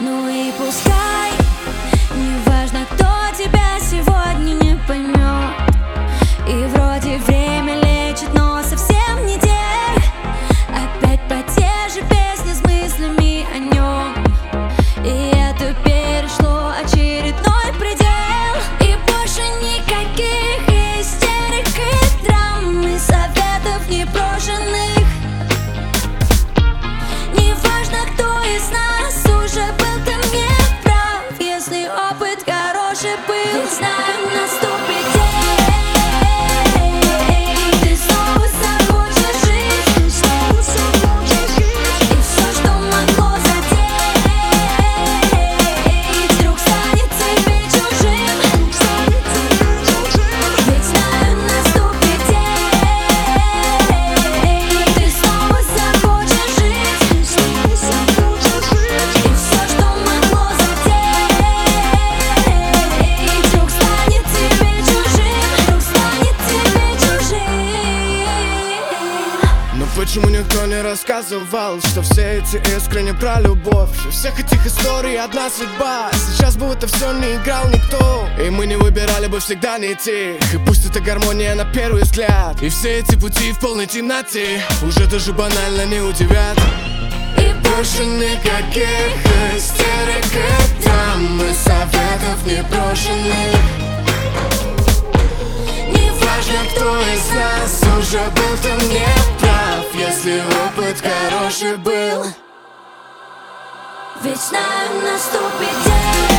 Ну и пускай, неважно, кто тебя сегодня не поймет. И вроде время лечит, но совсем не те. Опять по те же песни с мыслями о нем. И это перешло очередной предел. И больше никаких истерик и драм, и советов непрошенных. Неважно, кто из нас уже был, ты не прав, если опыт хороший был. Ведь знаем, наступит день, ты снова захочешь жить, и все, что могло задеть, вдруг станет тебе чужим. Ведь знаем, наступит день, ты снова захочешь жить, и все, что могло задеть, вдруг станет тебе чужим, вдруг станет тебе чужим. Но почему никто не рассказывал, что все эти искры не про любовь? Что всех этих историй одна судьба. Сейчас будто все не играл никто, и мы не выбирали бы всегда не тех. И пусть это гармония на первый взгляд, и все эти пути в полной темноте уже даже банально не удивят. И больше никаких истерик и драм, и советов непрошенных. Неважно, кто из нас уже был, ты не прав, если опыт хороший был. Ведь знаем, наступит день.